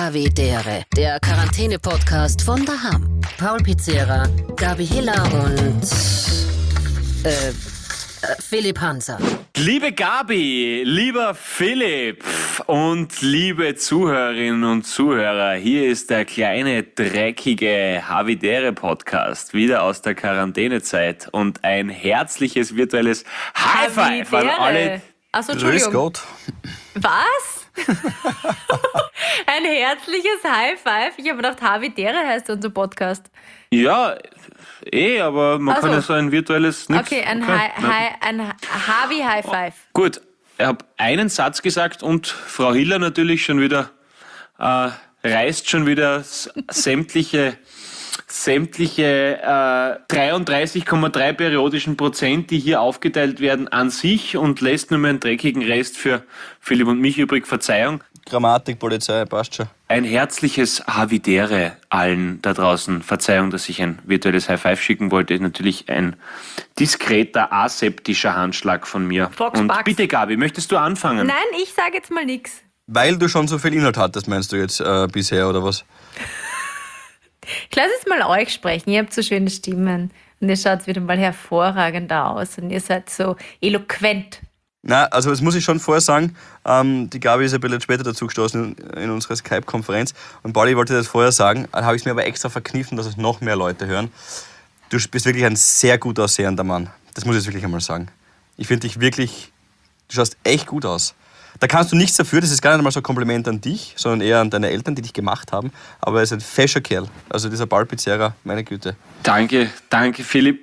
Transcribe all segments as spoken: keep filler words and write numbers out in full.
Havidere, der Quarantäne-Podcast von daheim. Paul Pizzera, Gabi Hiller und äh, Philipp Hanser. Liebe Gabi, lieber Philipp und liebe Zuhörerinnen und Zuhörer, hier ist der kleine, dreckige Havidere-Podcast, wieder aus der Quarantänezeit und ein herzliches virtuelles High-Five an alle. Achso, Entschuldigung. Grüß Gott. Was? Ein herzliches High-Five? Ich habe gedacht, Havidere heißt unser Podcast. Ja, eh, aber man Also, kann ja so ein virtuelles... Nix. Okay, ein, Hi, Hi, ein Havi-High-Five. Gut, ich habe einen Satz gesagt und Frau Hiller natürlich schon wieder äh, reißt schon wieder s- sämtliche sämtliche äh, dreiunddreißig Komma drei periodischen Prozent, die hier aufgeteilt werden, an sich und lässt nur mehr einen dreckigen Rest für Philipp und mich übrig. Verzeihung. Grammatik, Polizei, passt schon. Ein herzliches Havidere allen da draußen. Verzeihung, dass ich ein virtuelles High Five schicken wollte. Natürlich ein diskreter, aseptischer Handschlag von mir. Fox Und Bucks. bitte, Gabi, möchtest du anfangen? Nein, ich sage jetzt mal nichts. Weil du schon so viel Inhalt hattest, meinst du jetzt äh, bisher, oder was? Ich lasse jetzt mal euch sprechen. Ihr habt so schöne Stimmen. Und ihr schaut wieder mal hervorragend aus. Und ihr seid so eloquent. Na, also das muss ich schon vorher sagen, ähm, die Gabi ist ein bisschen später dazu gestoßen in, in unserer Skype-Konferenz und Pauli wollte das vorher sagen, habe ich es mir aber extra verkniffen, dass es noch mehr Leute hören. Du bist wirklich ein sehr gut aussehender Mann. Das muss ich jetzt wirklich einmal sagen. Ich finde dich wirklich, du schaust echt gut aus. Da kannst du nichts dafür, das ist gar nicht einmal so ein Kompliment an dich, sondern eher an deine Eltern, die dich gemacht haben. Aber er ist ein fescher Kerl. Also dieser Paul Pizzera, meine Güte. Danke, danke, Philipp.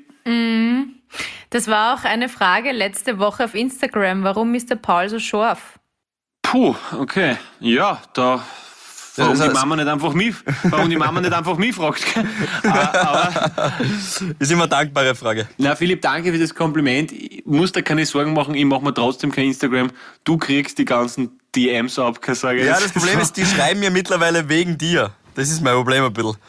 Das war auch eine Frage letzte Woche auf Instagram. Warum ist der Paul so scharf? Puh, okay. Ja, da... Warum das die heißt- Mama nicht einfach mich, warum die Mama nicht einfach mich fragt. aber, aber Ist immer eine dankbare Frage. na Philipp, danke für das Kompliment. Ich muss da keine Sorgen machen, ich mache mir trotzdem kein Instagram. Du kriegst die ganzen D Ms ab, kann ich sagen. Ja, das Problem ist, die schreiben mir mittlerweile wegen dir. Das ist mein Problem ein bisschen.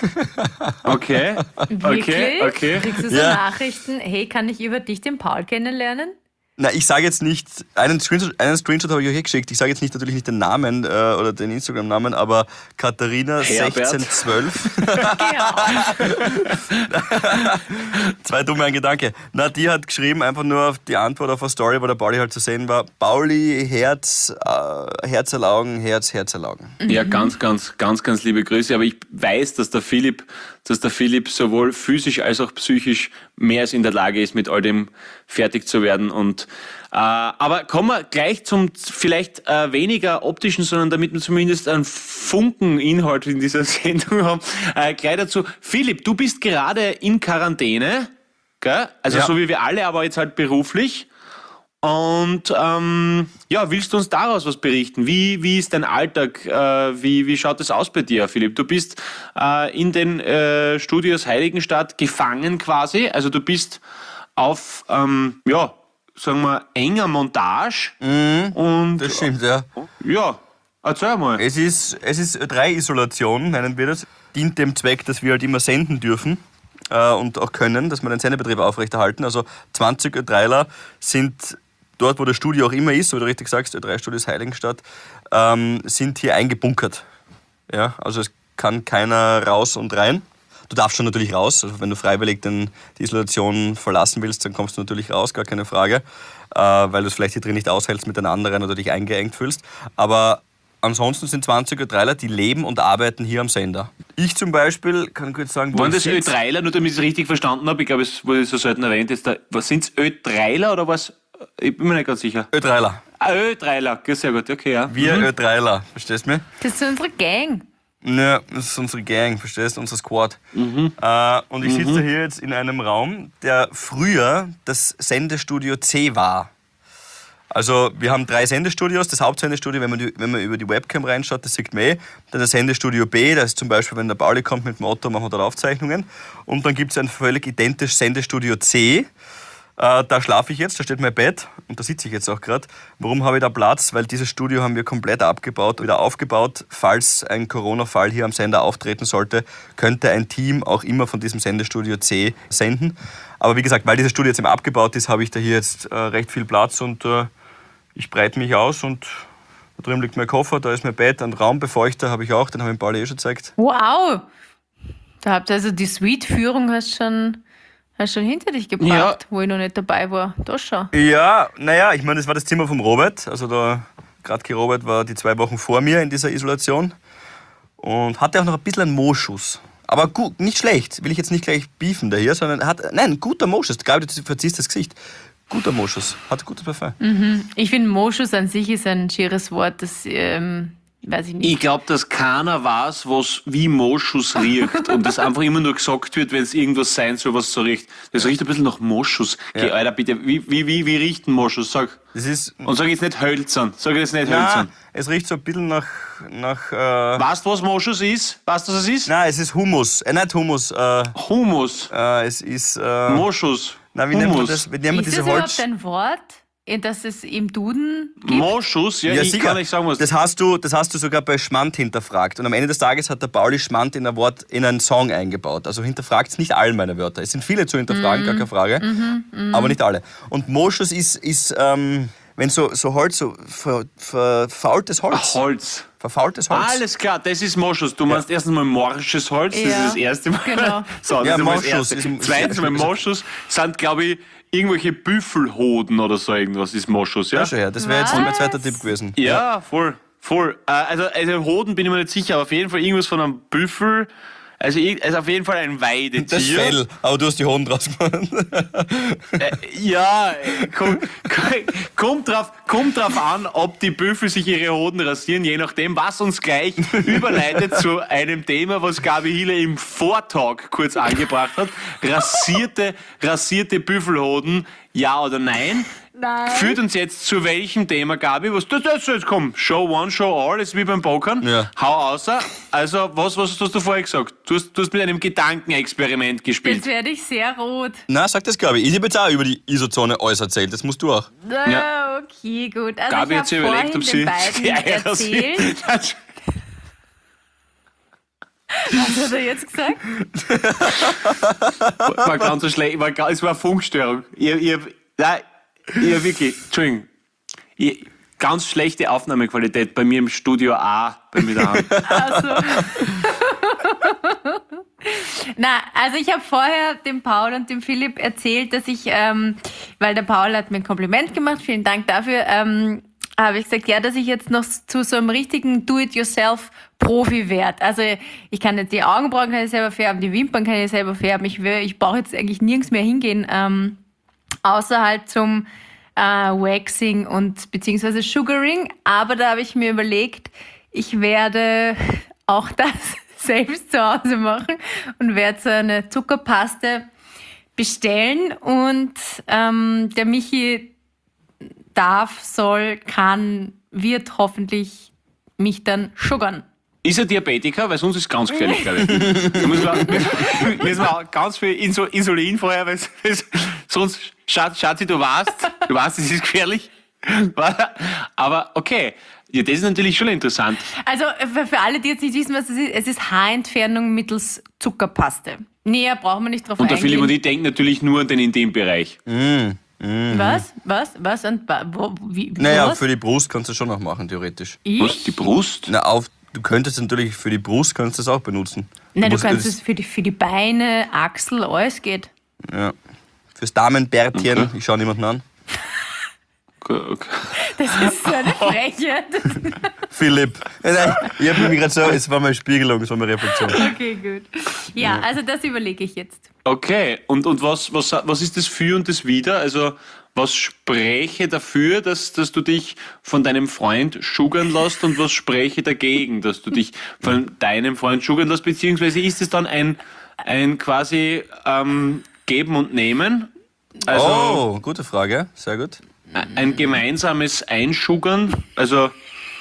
Okay, Wirklich? okay, okay. Kriegst du so Ja. Nachrichten, hey, kann ich über dich den Paul kennenlernen? Na, ich sage jetzt nicht, einen Screenshot, einen Screenshot habe ich euch eh geschickt. Ich sage jetzt nicht, natürlich nicht den Namen äh, oder den Instagram-Namen, aber Katharina Herbert. sechzehn zwölf. Genau. Zwei dumme ein Gedanke. Na, die hat geschrieben, einfach nur auf die Antwort auf eine Story, wo der Pauli halt zu sehen war. Pauli, Herz, äh, Herzerlaugen, Herz, Herzerlaugen. Ja, ganz, ganz, ganz, ganz liebe Grüße. Aber ich weiß, dass der Philipp, dass der Philipp sowohl physisch als auch psychisch mehr als in der Lage ist, mit all dem fertig zu werden. Und äh, aber kommen wir gleich zum vielleicht äh, weniger optischen, sondern damit wir zumindest einen Funken Inhalt in dieser Sendung haben. Äh, gleich dazu. Philipp, du bist gerade in Quarantäne, gell? Also Ja. so wie wir alle, aber jetzt halt beruflich. Und ähm, ja, willst du uns daraus was berichten? Wie, wie ist dein Alltag? Äh, wie, wie schaut es aus bei dir, Philipp? Du bist äh, in den äh, Studios Heiligenstadt gefangen quasi. Also du bist auf, ähm, ja, sagen wir, enger Montage. Und Das stimmt, ja. ja, erzähl mal. Es ist, es ist Ö drei Isolation, nennen wir das. Dient dem Zweck, dass wir halt immer senden dürfen äh, und auch können, dass wir den Sendebetrieb aufrechterhalten. Also zwanzig Ö dreiler sind dort, wo das Studio auch immer ist, so wie du richtig sagst, Ö drei Studios Heiligenstadt, ähm, sind hier eingebunkert. Ja, also es kann keiner raus und rein. Du darfst schon natürlich raus, also wenn du freiwillig den, die Isolation verlassen willst, dann kommst du natürlich raus, gar keine Frage, äh, weil du es vielleicht hier drin nicht aushältst mit den anderen oder dich eingeengt fühlst. Aber ansonsten sind zwanzig Ö dreiler, die leben und arbeiten hier am Sender. Ich zum Beispiel kann kurz sagen, wo Waren ich das sitz. Ö dreiler, nur damit ich es richtig verstanden habe? Ich glaube, es wurde so selten erwähnt. Jetzt da, was sind es, Ö dreiler oder was? Ich bin mir nicht ganz sicher. Ö dreiler. Ah, Ö dreiler, sehr gut, okay, ja. Wir Mhm. Ö dreiler, verstehst du mich? Das ist unsere Gang. Ja, das ist unsere Gang, verstehst du, unser Squad. Äh, und ich sitze hier jetzt in einem Raum, der früher das Sendestudio C war. Also wir haben drei Sendestudios. Das Hauptsendestudio, wenn man, die, wenn man über die Webcam reinschaut, das sieht man eh. Dann das Sendestudio B, das ist zum Beispiel, wenn der Pauli kommt mit dem Otto, machen wir dort Aufzeichnungen. Und dann gibt es ein völlig identisches Sendestudio C. Äh, da schlafe ich jetzt, da steht mein Bett und da sitze ich jetzt auch gerade. Warum habe ich da Platz? Weil dieses Studio haben wir komplett abgebaut, wieder aufgebaut. Falls ein Corona-Fall hier am Sender auftreten sollte, könnte ein Team auch immer von diesem Sendestudio C senden. Aber wie gesagt, weil dieses Studio jetzt eben abgebaut ist, habe ich da hier jetzt äh, recht viel Platz und äh, ich breite mich aus und Da drüben liegt mein Koffer, da ist mein Bett, ein Raumbefeuchter habe ich auch, den habe ich Pauli eh schon gezeigt. Wow! Da habt ihr also die Suite-Führung hast schon, hast schon hinter dich gebracht, Ja. wo ich noch nicht dabei war. Da schon. Ja, naja, ich meine, das war das Zimmer vom Robert. Also da, Gradke Robert war die zwei Wochen vor mir in dieser Isolation und hatte auch noch ein bisschen einen Moschus. Aber gut, nicht schlecht, will ich jetzt nicht gleich beefen da hier, sondern hat, nein, guter Moschus. Gabi, du verziehst das Gesicht. Guter Moschus, hat gutes Parfum. Mhm. Ich finde, Moschus an sich ist ein schieres Wort, das, ähm, weiß ich nicht. Ich glaube, dass keiner weiß, was wie Moschus riecht und das einfach immer nur gesagt wird, wenn es irgendwas sein soll, was so riecht. Das riecht ein bisschen nach Moschus. Geh, Ja. Alter, bitte, wie, wie, wie, wie riecht ein Moschus? Sag. Das ist, Und sag jetzt nicht hölzern. Sag jetzt nicht na, hölzern. es riecht so ein bisschen nach, nach äh, Weißt du, was Moschus ist? Weißt du, was es ist? nein, es ist Hummus, äh, nicht Hummus, äh, Humus. äh, es ist, äh, Moschus. na, wie nennt man Hummus. das, wie nennt man Ist diese das überhaupt Holz... ein Wort, das es im Duden gibt? Moschus, ja, Ja, ich sicher. kann nicht sagen, was Das hast du, das hast du sogar bei Schmand hinterfragt. Und am Ende des Tages hat der Pauli Schmand in ein Wort, in einen Song eingebaut. Also hinterfragt nicht all meine Wörter. Es sind viele zu hinterfragen, gar keine Frage. Aber nicht alle. Und Moschus ist, ist ähm, wenn so, so Holz, so ver, ver, verfaultes Holz. Ach, Holz. Verfaultes Holz. Alles klar, das ist Moschus. Du meinst erstens mal morsches Holz, das Ja, ist das erste Mal. genau. So, das Ja, ist einmal das Moschus Erste. ist- Zweitens mal Moschus sind, glaube ich, irgendwelche Büffelhoden oder so irgendwas ist Moschus, ja? Ja, schon, ja. Das wäre jetzt Was? mein zweiter Tipp gewesen. Ja, voll, voll. Äh, Also, also Hoden bin ich mir nicht sicher, aber auf jeden Fall irgendwas von einem Büffel. Also, irg- also auf jeden Fall ein Weidetier. Das Fell, aber du hast die Hoden draus gemacht. Äh, ja, äh, komm, kommt, drauf, kommt drauf an, ob die Büffel sich ihre Hoden rasieren, je nachdem, was uns gleich überleitet zu einem Thema, was Gabi Hiller im Vortag kurz angebracht hat. Rasierte, rasierte Büffelhoden, ja oder nein? Nein. Führt uns jetzt zu welchem Thema, Gabi? Was, das, das, jetzt komm, Show one, Show all, ist wie beim Pokern. Ja. Hau außer. Also, was, was hast du vorher gesagt? Du hast, du hast mit einem Gedankenexperiment gespielt. Jetzt werde ich sehr rot. Na, sag das, Gabi. Ich habe jetzt auch über die Isozone alles erzählt. Das musst du auch. Ja. Okay, gut. Also Gabi ich hat sich habe überlegt, vorhin ob sie den beiden die Eier erzählt. rasiert. Was hat er jetzt gesagt? War ganz so schlecht. War, ga- es war eine Funkstörung. Ich, ich, nein, ich wirklich, Entschuldigung. Ich, ganz schlechte Aufnahmequalität bei mir im Studio A, bei mir daheim. Also. Na, also ich habe vorher dem Paul und dem Philipp erzählt, dass ich, ähm, weil der Paul hat mir ein Kompliment gemacht, vielen Dank dafür, ähm, habe ich gesagt, ja, dass ich jetzt noch zu so einem richtigen Do-it-yourself-Profi werde. Also ich kann jetzt die Augenbrauen kann ich selber färben, die Wimpern kann ich selber färben. Ich, will- ich brauche jetzt eigentlich nirgends mehr hingehen, ähm, außer halt zum äh, Waxing und beziehungsweise Sugaring. Aber da habe ich mir überlegt, ich werde auch das selbst zu Hause machen und werde so eine Zuckerpaste bestellen. Und ähm, der Michi darf, soll, kann, wird hoffentlich mich dann sugern. Ist er Diabetiker? Weil sonst ist es ganz gefährlich, glaube ich. Da müssen wir, müssen wir auch ganz viel Insul- Insulin vorher, weil es- sonst, Schatz, Schatzi, du weißt, du weißt, es ist gefährlich. Aber okay, ja, das ist natürlich schon interessant. Also für, für alle, die jetzt nicht wissen, was es ist, es ist Haarentfernung mittels Zuckerpaste. Näher brauchen wir nicht drauf Und der eingehen. Philipp und ich denken natürlich nur an den Intimbereich. Was? Was? Was? Und wa- wo, wie, wie, Naja, was? für die Brust kannst du schon noch machen, theoretisch. Was? Ich? Die Brust? Na, auf, du könntest natürlich für die Brust kannst du das auch benutzen. Nein, du musst kannst das- es für die, für die Beine, Achsel, alles geht. Ja. Fürs Damenbärtchen, Okay. ich schaue niemanden an. Okay, okay. Das ist so eine Frechheit. Philipp. Nein, nein, ich habe mir gerade so, es war meine Spiegelung, es war meine Reflexion. Okay, gut. Ja, also das überlege ich jetzt. Okay, und, und was, was, was ist das Für und das Wider? Also, was spräche dafür, dass, dass du dich von deinem Freund sugern lässt und was spräche dagegen, dass du dich von deinem Freund sugern lässt? Beziehungsweise ist es dann ein, ein quasi ähm, Geben und Nehmen? Also Oh, gute Frage, sehr gut. ein gemeinsames Einschugern? Also,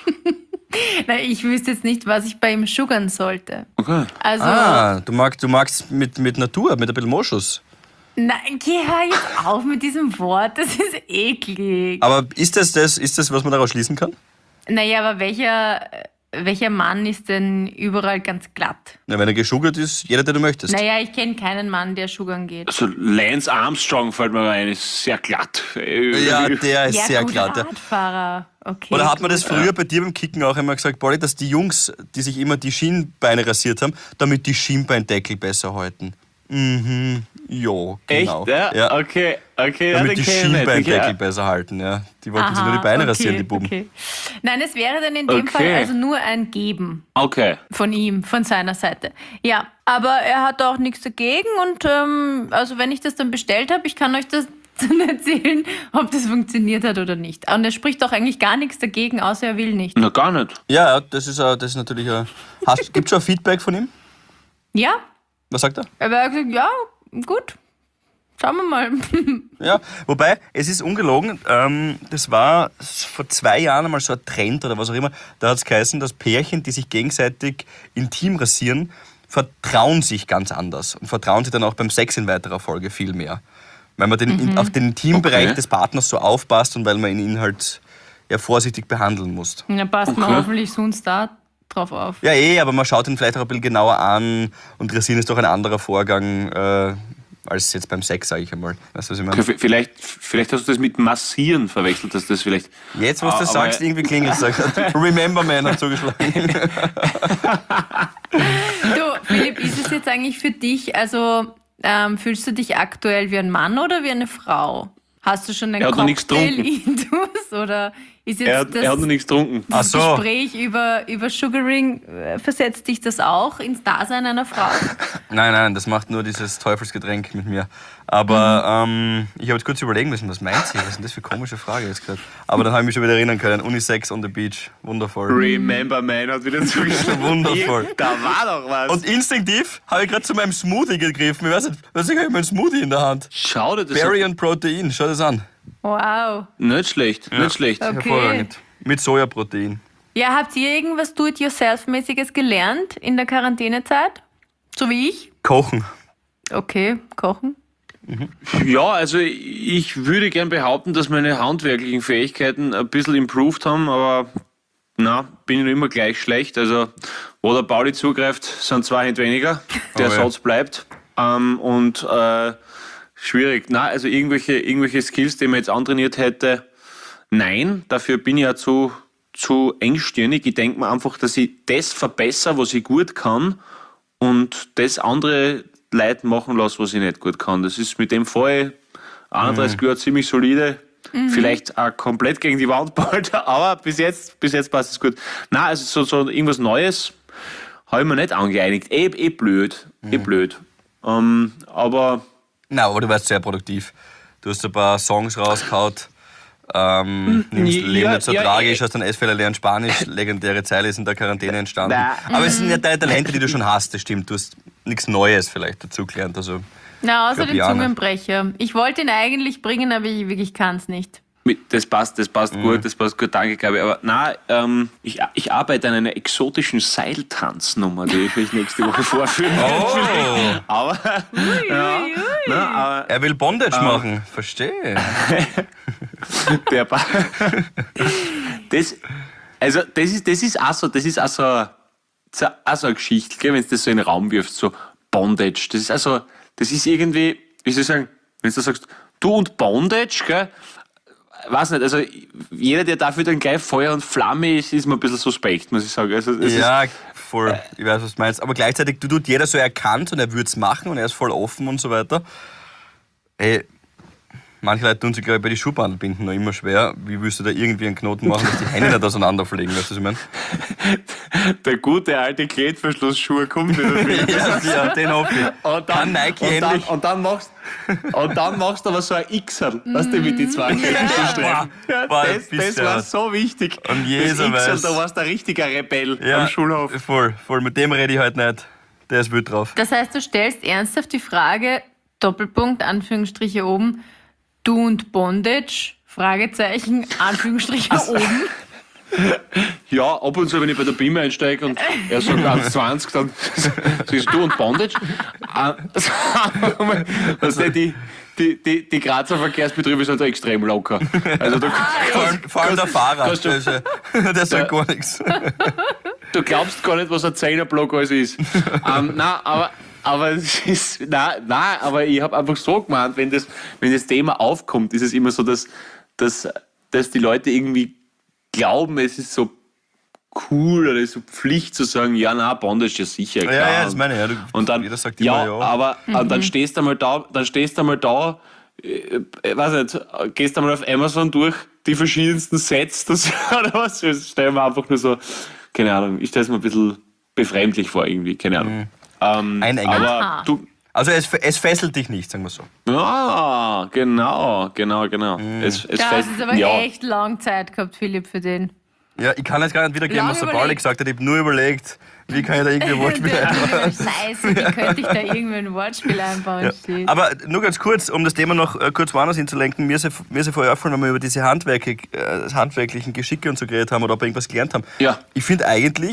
Na, ich wüsste jetzt nicht, was ich bei ihm sugern sollte. okay. Also, Ah, du magst, du magst mit, mit Natur, mit ein bisschen Moschus. nein, geh hör jetzt auf mit diesem Wort, das ist eklig. Aber ist das, das, ist das, was man daraus schließen kann? Naja, aber welcher, welcher Mann ist denn überall ganz glatt? Na, wenn er geschuggert ist, jeder, den du möchtest. Naja, ich kenne keinen Mann, der schuggern geht. Also Lance Armstrong fällt mir ein, ist sehr glatt. Ja, der ist Ja, sehr gut, glatt. Ja. Radfahrer. Okay. Oder hat man das gut. früher bei dir beim Kicken auch immer gesagt, Polly, dass die Jungs, die sich immer die Schienbeine rasiert haben, damit die Schienbeindeckel besser halten? Mhm, ja, genau. Echt? Ja? Ja. Okay, okay. Damit ja, die den kenn ich nicht. Schienbeindeckel Ja. besser halten, ja. Die wollten sich Aha, nur die Beine okay, rasieren, die Buben. Okay. Nein, es wäre dann in dem Okay. Fall also nur ein Geben Okay. von ihm, von seiner Seite. Ja, aber er hat auch nichts dagegen und ähm, also wenn ich das dann bestellt habe, ich kann euch das dann erzählen, ob das funktioniert hat oder nicht. Und er spricht auch eigentlich gar nichts dagegen, außer er will nicht. Na, gar nicht. Ja, ja, das ist, äh, das ist natürlich ein... Gibt es schon ein Feedback von ihm? Ja, Was sagt er? aber er hat gesagt, ja, gut, schauen wir mal. Ja, wobei, es ist ungelogen, ähm, das war vor zwei Jahren einmal so ein Trend oder was auch immer, da hat es geheißen, dass Pärchen, die sich gegenseitig intim rasieren, vertrauen sich ganz anders und vertrauen sich dann auch beim Sex in weiterer Folge viel mehr. Weil man den, in, auf den Intimbereich Okay. des Partners so aufpasst und weil man ihn halt ja, vorsichtig behandeln muss. Und dann passt man Okay. hoffentlich sonst da drauf auf. Ja, eh, aber man schaut ihn vielleicht auch ein bisschen genauer an und Rasieren ist doch ein anderer Vorgang äh, als jetzt beim Sex, sage ich einmal. Weißt du, was ich meine? Okay, v- vielleicht, vielleicht hast du das mit Massieren verwechselt, dass das vielleicht... Jetzt, was du Ah, das aber- sagst, irgendwie klingelt es. Remember Man hat zugeschlagen. Du, Philipp, ist es jetzt eigentlich für dich, also ähm, fühlst du dich aktuell wie ein Mann oder wie eine Frau? Hast du schon einen Er hat noch nichts Cocktail-Intus oder ist jetzt Er hat, das, er hat noch nichts getrunken. Ach das so. Gespräch über, über Sugaring, äh, versetzt dich das auch ins Dasein einer Frau? Nein, nein, das macht nur dieses Teufelsgetränk mit mir. Aber ähm, ich habe jetzt kurz überlegen müssen, was meint sie? Was ist denn das für eine komische Frage jetzt gerade? Aber dann habe ich mich schon wieder erinnern können. Unisex on the Beach, wundervoll. Remember Man hat wieder zugeschlagen. Wundervoll. Da war doch was. Und instinktiv habe ich gerade zu meinem Smoothie gegriffen. Ich weiß nicht, was ich habe meinen Smoothie in der Hand. Schau dir das Berry und Protein, schau das an. Wow. an. Nicht schlecht, nicht schlecht. Okay. Hervorragend. Mit Sojaprotein. Ja, habt ihr irgendwas Do-it-yourself-mäßiges gelernt in der Quarantänezeit? So wie ich? Kochen. Okay, kochen. Ja, also ich würde gern behaupten, dass meine handwerklichen Fähigkeiten ein bisschen improved haben, aber na, bin ich noch immer gleich schlecht. Also wo der Pauli zugreift, sind zwei Hände weniger. Der Oh ja. Satz bleibt. Ähm, und äh, schwierig. Na, also irgendwelche, irgendwelche Skills, die man jetzt antrainiert hätte, nein, dafür bin ich ja zu, zu engstirnig. Ich denke mir einfach, dass ich das verbessere, was ich gut kann und das andere Leute machen lasse, was ich nicht gut kann. Das ist mit dem Fall einunddreißig Jahre ziemlich solide. Vielleicht auch komplett gegen die Wand bald, aber bis jetzt, bis jetzt passt es gut. Nein, also so, so irgendwas Neues habe ich mir nicht angeeinigt. Eh, eh blöd. Eh blöd. Ähm, aber Na, aber du warst sehr produktiv. Du hast ein paar Songs rausgehauen. Ähm, nimmst ja, Leben nicht so ja, tragisch, ja. hast dann S-Fälle lernen Spanisch. Legendäre Zeile ist in der Quarantäne entstanden. Na. Aber es sind ja deine Talente, die du schon hast, das stimmt. Du hast nichts Neues vielleicht dazugelernt. Also, Na, außer glaub, den Jana. Zungenbrecher. Ich wollte ihn eigentlich bringen, aber ich wirklich kann es nicht. mit, das passt, das passt gut, das passt gut, danke, Gabi. Aber nein, ähm, ich, ich arbeite an einer exotischen Seiltanznummer, die ich euch nächste Woche vorführen werde. oh, Aber, ja, na, aber er will Bondage machen. Verstehe. der Pa- das, also das ist, das ist auch so, das ist auch so, so, auch so eine Geschichte, gell, wenn du das so in den Raum wirfst, so Bondage. Das ist also, das ist irgendwie, wie soll ich sagen, wenn du sagst, du und Bondage, gell, weiß nicht, also jeder, der dafür dann gleich Feuer und Flamme ist, ist mir ein bisschen suspekt, muss ich sagen. Also, es Ja, voll. Ich weiß, was du meinst. Aber gleichzeitig du tut jeder so erkannt und er würde es machen und er ist voll offen und so weiter. Ey, manche Leute tun sich, glaube ich, bei den Schuhbandelbinden noch immer schwer. Wie willst du da irgendwie einen Knoten machen, dass die Hände nicht auseinanderfliegen? Weißt du, was ich meine? ist, der gute alte Klettverschlussschuh kommt wieder. Ja, ja, den hoffe ich. Und Kann dann, Nike und, dann, ähnlich. und, dann machst, und dann machst du aber so ein Xerl, weißt du, mit die zwei Klettverschlussstreifen. Ja, Boah, das, bist das war ja- so wichtig. Und jeder das Xerl, weiß- da warst du ein richtiger Rebell Ja, am Schulhof. voll, voll. Mit dem rede ich heute nicht. Der ist wild drauf. Das heißt, du stellst ernsthaft die Frage, Doppelpunkt, Anführungsstriche oben, du und Bondage, Fragezeichen, Anführungsstriche oben. Ja, ab und zu, wenn ich bei der B I M einsteige und er sagt eins zwanzig, dann siehst du und Bondage. Äh, weißt du, die, die, die, die Grazer Verkehrsbetriebe sind da extrem locker. Also da Vor allem, vor allem der Fahrer. kannst du- Der, ist ja- der sagt gar nichts. du glaubst gar nicht, was ein Zehnerblock alles ist. ähm, nein, aber, aber, es ist, nein, nein, aber ich habe einfach so gemeint, wenn das, wenn das Thema aufkommt, ist es immer so, dass, dass, dass die Leute irgendwie glauben, es ist so cool oder so Pflicht zu sagen, ja, na, Bondage ja sicher, klar. Ja, ja, das meine ich. Ja, du, und dann, jeder sagt ja, immer ja. aber mhm. dann stehst du einmal da, dann stehst du einmal da, äh, weiß nicht, gehst einmal auf Amazon durch die verschiedensten Sets, das, oder was? Das stellen wir einfach nur so, keine Ahnung, ich stelle es mir ein bisschen befremdlich vor irgendwie, keine Ahnung. Mhm. Ähm, Einengen. aber du, also es, es fesselt dich nicht, sagen wir so. ja, genau, genau, genau. Mhm. Es, es Das fesselt, ist aber ja. echt lang Zeit gehabt, Philipp, für den. Ja, ich kann jetzt gar nicht wiedergeben, Lang was der überlegt. Pauli gesagt hat. Ich habe nur überlegt, wie kann ich da irgendwie ein Wortspiel einbauen. Scheiße, wie könnte ich da irgendwie ein Wortspiel einbauen? Ja. Steht. Aber nur ganz kurz, um das Thema noch äh, kurz woanders hinzulenken. Mir ist ja, mir ist ja vorher aufgefallen, wenn wir über diese Handwerke, äh, handwerklichen Geschicke und so geredet haben oder ob wir irgendwas gelernt haben. Ja. Ich finde eigentlich,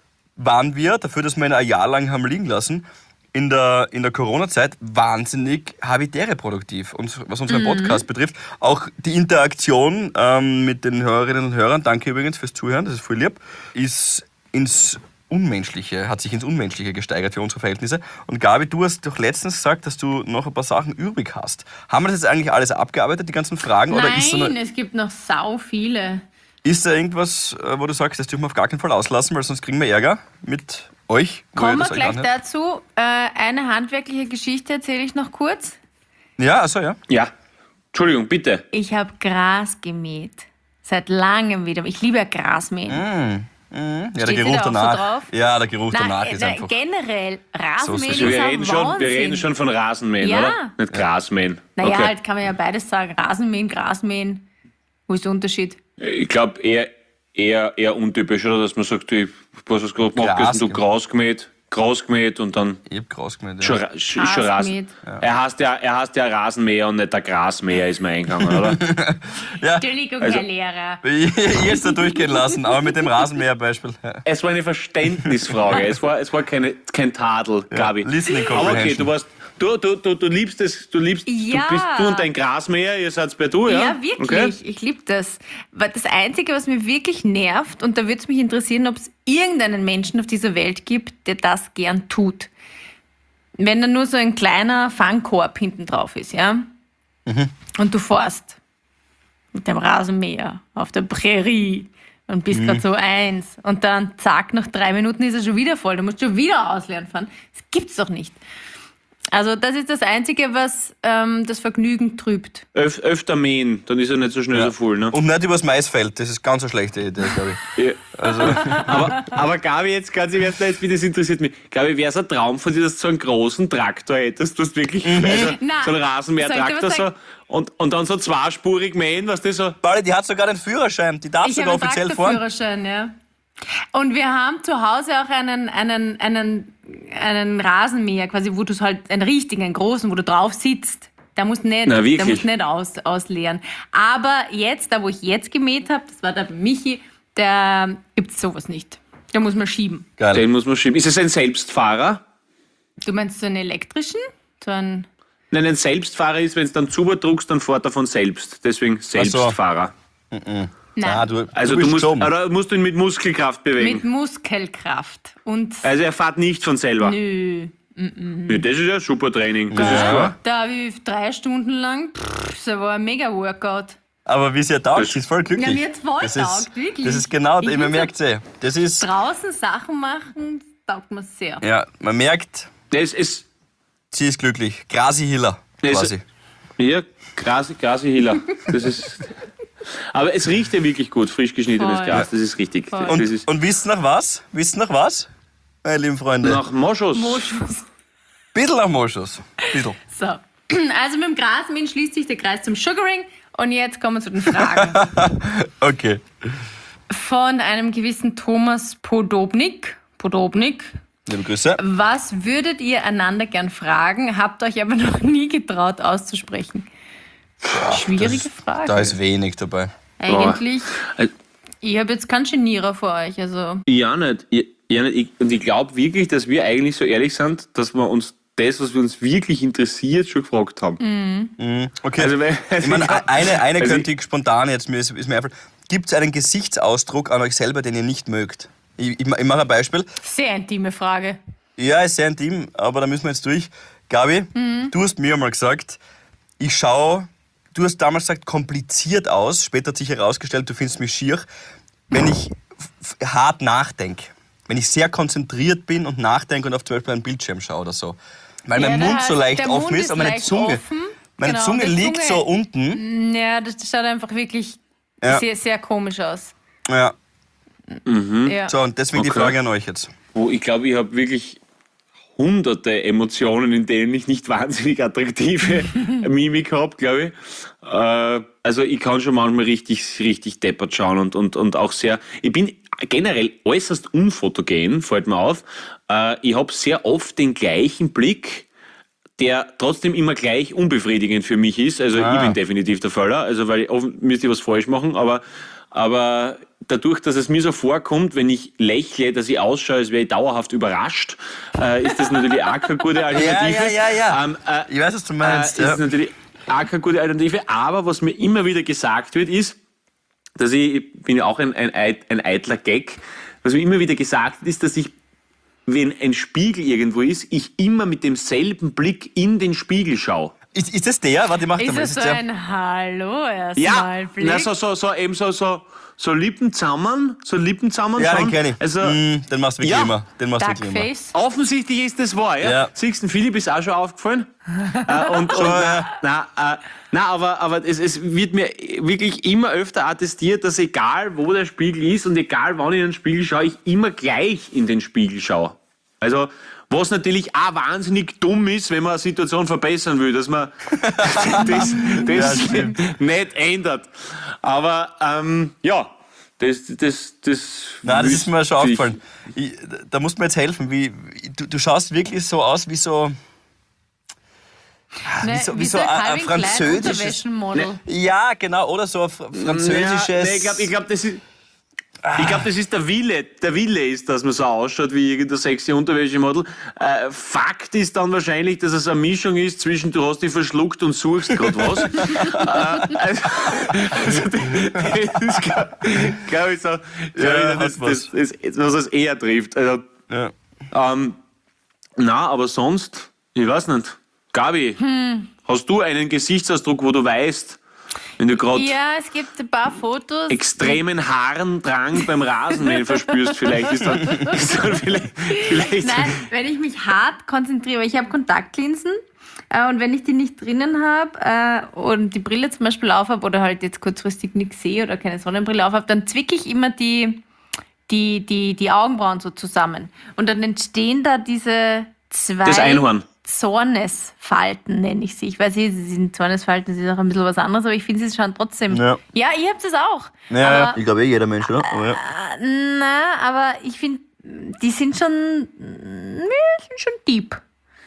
waren wir, dafür, dass wir ihn ein Jahr lang haben liegen lassen, in der, in der Corona-Zeit wahnsinnig habitäre produktiv. Und was unseren Podcast betrifft, auch die Interaktion ähm, mit den Hörerinnen und Hörern, danke übrigens fürs Zuhören, das ist voll lieb, ist ins Unmenschliche, hat sich ins Unmenschliche gesteigert für unsere Verhältnisse. Und Gabi, du hast doch letztens gesagt, dass du noch ein paar Sachen übrig hast. Haben wir das jetzt eigentlich alles abgearbeitet, die ganzen Fragen? Nein, oder ist, so eine, es gibt noch sau viele. ist da irgendwas, äh, wo du sagst, das dürfen wir auf gar keinen Fall auslassen, weil sonst kriegen wir Ärger mit euch? wo ihr Kommen wir das euch gleich anhört? dazu. Äh, eine handwerkliche Geschichte erzähle ich noch kurz. Ja, also ja. Ja, Entschuldigung, bitte. Ich habe Gras gemäht. Seit langem wieder. Ich liebe ja Grasmähen. Mm. Mhm. Ja, der Steht sie Geruch da auch so danach. drauf? Ja, der Geruch Nein, danach ist nein, einfach. generell, Rasenmähen So ist ist es. Wir ein reden, schon, wir Wahnsinn. reden schon von Rasenmähen, Ja. oder? Nicht Grasmähen. Naja, Okay. halt kann man ja beides sagen. Rasenmähen, Grasmähen. Wo ist der Unterschied? Ich glaube, eher, eher, eher untypisch, oder? Dass man sagt, ich, was hast du gerade gemacht? Gras Hast du gemäht. Gras gemäht, Gras gemäht und dann Ich hab Gras gemeint, schon, ja. Ra- schon, schon Gras Rasen. gemäht. Er heißt ja, er heißt ja Rasenmäher und nicht der Grasmäher, ist mir eingegangen, oder? ja. Entschuldigung, Also- Herr Lehrer. Ich jetzt da durchgehen lassen, aber mit dem Rasenmäher-Beispiel. Ja. Es war eine Verständnisfrage. es war, es war keine, kein Tadel, Gabi. listening Aber okay, comprehension. du warst. Du, du, du, du liebst es, du liebst, Ja. du bist du und dein Grasmäher, ihr seid bei du, ja? Ja, wirklich. Okay. Ich liebe das. Weil das Einzige, was mir wirklich nervt, und da würde es mich interessieren, ob es irgendeinen Menschen auf dieser Welt gibt, der das gern tut. Wenn da nur so ein kleiner Fangkorb hinten drauf ist, ja? Mhm. Und du fährst mit dem Rasenmäher auf der Prärie und bist Mhm. gerade so eins. Und dann, zack, nach drei Minuten ist er schon wieder voll. Du musst schon wieder ausleeren fahren. Das gibt's doch nicht. Also das ist das Einzige, was ähm, das Vergnügen trübt. Öf, öfter mähen, dann ist er nicht so schnell so voll, ne? Und nicht übers Maisfeld, das ist ganz eine schlechte Idee, glaube ich. Ja. Also, aber, aber Gabi, jetzt ganz im Ernst, jetzt, wie das interessiert mich. Gabi, wäre es ein Traum von dir, dass du so einen großen Traktor hättest, dass du wirklich also, Nein. so einen Soll ich Rasenmäher-Traktor dir so, was und, und dann so zweispurig mähen, was das so. Pauli, die hat sogar den Führerschein, die darf Ich sogar habe einen offiziell fahren. Traktorführerschein, ja. Und wir haben zu Hause auch einen, einen, einen, einen Rasenmäher, quasi, wo du es halt, einen richtigen, einen großen, wo du drauf sitzt. Der muss nicht, Na, wirklich? der muss nicht aus, ausleeren. Aber jetzt, da wo ich jetzt gemäht habe, das war der Michi, der gibt es sowas nicht. Da muss man schieben. Geil. Den muss man schieben. Ist es ein Selbstfahrer? Du meinst so einen elektrischen? So einen Nein, ein Selbstfahrer ist, wenn du dann zuberdruckst, dann fährt er von selbst. Deswegen Selbstfahrer. Nein, Ah, du, Also du du bist musst, dumm. oder musst du ihn mit Muskelkraft bewegen. mit Muskelkraft. Und Also er fährt nicht von selber. nö. Ja, das ist ja ein super Training, das ist klar. Da habe ich drei Stunden lang, pff, das war ein Mega-Workout. Aber wie sie ja taugt, Das- sie ist voll glücklich. Ja, mir hat's voll das taugt, ist, wirklich. Das ist genau, Ich man find's merkt eh. Das ist, Draußen Sachen machen, taugt mir sehr. ja, man merkt, Das ist, sie ist glücklich. Grasi Hiller, das quasi. ja, Grasi, Grasi Hiller. Das ist, aber es riecht ja wirklich gut, frisch geschnittenes Voll. Gras, das ist richtig. Voll. Das Und, ist und wisst nach was? Wisst nach was? Meine lieben Freunde. nach Moschus. Moschus. Bisschen nach Moschus. Bisschen. So. Also mit dem Grasmähen schließt sich der Kreis zum Sugaring. Und jetzt kommen wir zu den Fragen. Okay. Von einem gewissen Thomas Podobnik. Podobnik. Liebe Grüße. Was würdet ihr einander gern fragen, habt euch aber noch nie getraut auszusprechen? Schwierige das, Frage. Da ist wenig dabei. Eigentlich, Äh, ich habe jetzt keinen Genierer vor euch. Also Ja, nicht. Ich, ja, nicht. Ich, und ich glaube wirklich, dass wir eigentlich so ehrlich sind, dass wir uns das, was wir uns wirklich interessiert, schon gefragt haben. Okay. Also, weil- ich meine, eine, eine Also könnte ich spontan jetzt, mir ist, ist mir einfach. Gibt es einen Gesichtsausdruck an euch selber, den ihr nicht mögt? Ich, ich, ich mache ein Beispiel. Sehr intime Frage. Ja, ist sehr intim, aber da müssen wir jetzt durch. Gabi, Mhm. du hast mir einmal gesagt, ich schaue, du hast damals gesagt, kompliziert aus. Später hat sich herausgestellt, du findest mich schier, wenn ich f- hart nachdenke. Wenn ich sehr konzentriert bin und nachdenke und auf zum Beispiel einen Bildschirm schaue oder so. Weil Ja, mein da Mund so heißt, leicht der offen Mund ist, ist aber meine leicht Zunge, offen. meine Genau, Zunge die liegt Zunge- so unten. Ja, das schaut einfach wirklich Ja. sehr, sehr komisch aus. Ja. Ja. So, und deswegen die Okay. Frage an euch jetzt. Wo ich glaube, ich habe wirklich hunderte Emotionen, in denen ich nicht wahnsinnig attraktive Mimik habe, glaube ich. Äh, also ich kann schon manchmal richtig, richtig deppert schauen und, und, und auch sehr, ich bin generell äußerst unfotogen, fällt mir auf. Äh, ich habe sehr oft den gleichen Blick, der trotzdem immer gleich unbefriedigend für mich ist. Also Ah. ich bin definitiv der Faller, also weil oft müsste ich was falsch machen, aber, aber dadurch, dass es mir so vorkommt, wenn ich lächle, dass ich ausschaue, als wäre ich dauerhaft überrascht, äh, ist das natürlich auch keine gute Alternative. Ja, ja, ja, ja. Ähm, äh, Ich weiß, was du äh, meinst. ist ja. natürlich auch keine gute Alternative. Aber was mir immer wieder gesagt wird, ist, dass ich, ich bin ja auch ein, ein, eit- ein eitler Gag, was mir immer wieder gesagt wird, ist, dass ich, wenn ein Spiegel irgendwo ist, ich immer mit demselben Blick in den Spiegel schaue. Ist, ist das der? Warte, mach Ist mal. das so der? ein Hallo Ja, erstmal Blick? na, so, so, so, eben so, so, so Lippen zusammen, so Lippen zusammen Ja, den schauen. kenne ich. Also, Mm, den machst du wirklich Ja. immer. Den machst du wirklich immer. Duckface? offensichtlich ist das wahr, ja? Ja. Siehst du, Philipp ist auch schon aufgefallen. äh, und, und, ja. na, äh, na, aber, aber es, es wird mir wirklich immer öfter attestiert, dass egal wo der Spiegel ist und egal wann ich in den Spiegel schaue, ich immer gleich in den Spiegel schaue. Also, was natürlich auch wahnsinnig dumm ist, wenn man eine Situation verbessern will, dass man das, das nicht ändert. Aber ähm, ja, das, das, das. Nein, das ist mir schon wüsste ich. aufgefallen. Ich, da musst du mir jetzt helfen. Wie, du, du schaust wirklich so aus wie so. Ne, wie so- wie wie so so ein ein- ein Calvin Klein französisches- Unterwäschenmodel. Ja, genau. Oder so ein fr- französisches. Ja, nee, ich glaube, ich glaub, das ist. Ich glaube, das ist der Wille. Der Wille ist, dass man so ausschaut wie irgendein sexy Unterwäschemodel. Äh, Fakt ist dann wahrscheinlich, dass es eine Mischung ist zwischen du hast dich verschluckt und suchst gerade was. äh, also, also das ist, glaube ich, so, glaub Ja, ich, das, hat was. das, das, was es eher trifft. Also, Ja. ähm, na, aber sonst, ich weiß nicht. Gabi, Hm. hast du einen Gesichtsausdruck, wo du weißt, wenn du gerade Ja, es gibt ein paar Fotos. extremen Haarendrang beim Rasenmähen verspürst, vielleicht ist dann, ist dann vielleicht, vielleicht Nein, wenn ich mich hart konzentriere, weil ich habe Kontaktlinsen äh, und wenn ich die nicht drinnen habe äh, und die Brille zum Beispiel auf habe oder halt jetzt kurzfristig nichts sehe oder keine Sonnenbrille auf habe, dann zwicke ich immer die, die, die, die Augenbrauen so zusammen. Und dann entstehen da diese zwei Das Einhorn. Zornesfalten, nenne ich sie. Ich weiß nicht, sie sind Zornesfalten, sie sind auch ein bisschen was anderes, aber ich finde, sie schauen trotzdem. Ja. Ja, ihr habt es auch. Ja, aber, ich glaube eh jeder Mensch, oder? Aber ja. na, aber ich finde, die sind schon, mm, sind schon deep.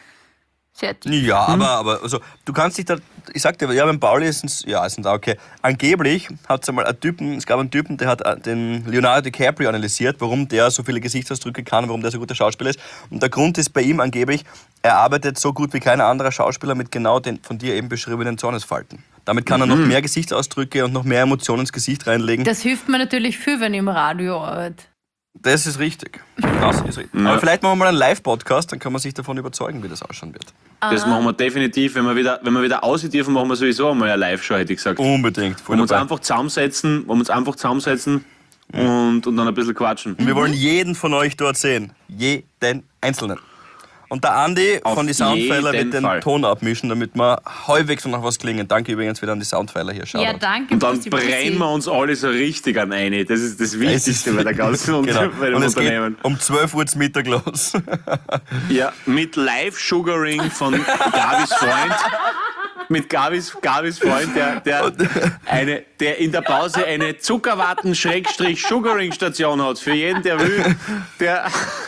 Sehr deep. Ja, aber, aber also, du kannst dich da, ich sag dir, ja, beim Pauli ist es, ja, ist es auch okay. Angeblich hat es einmal einen Typen, es gab einen Typen, der hat den Leonardo DiCaprio analysiert, warum der so viele Gesichtsausdrücke kann, warum der so guter Schauspieler ist. Und der Grund ist bei ihm angeblich, er arbeitet so gut wie kein anderer Schauspieler mit genau den von dir eben beschriebenen Zornesfalten. Damit kann er noch mehr Gesichtsausdrücke und noch mehr Emotionen ins Gesicht reinlegen. Das hilft mir natürlich viel, wenn ich im Radio arbeite. Das ist richtig. Das ist richtig. Aber vielleicht machen wir mal einen Live-Podcast, dann kann man sich davon überzeugen, wie das ausschauen wird. das machen wir definitiv. Wenn wir wieder, wenn wir wieder aussehen dürfen, machen wir sowieso einmal eine Live-Show, hätte ich gesagt. Unbedingt. Wo Voll wir uns dabei. einfach zusammensetzen, wo wir uns einfach zusammensetzen und, und dann ein bisschen quatschen. Wir wollen jeden von euch dort sehen. Jeden Einzelnen. Und der Andi Auf von die Soundpfeiler jeden wird den Fall. Ton abmischen, damit wir halbwegs noch was klingen. Danke übrigens wieder an die Soundpfeiler hier. Shoutout. Ja, danke. Und dann Bussi, brennen wir uns alle so richtig an eine. Das ist das Wichtigste bei der ganzen genau. Unter bei dem Und es geht Unternehmen. um zwölf Uhr zum Mittag los. Ja, mit Live-Sugaring von Gabis Freund. Mit Gabis, Gabis Freund, der, der, eine, der in der Pause eine Zuckerwatten-Sugaring-Station hat. Für jeden, der will. Der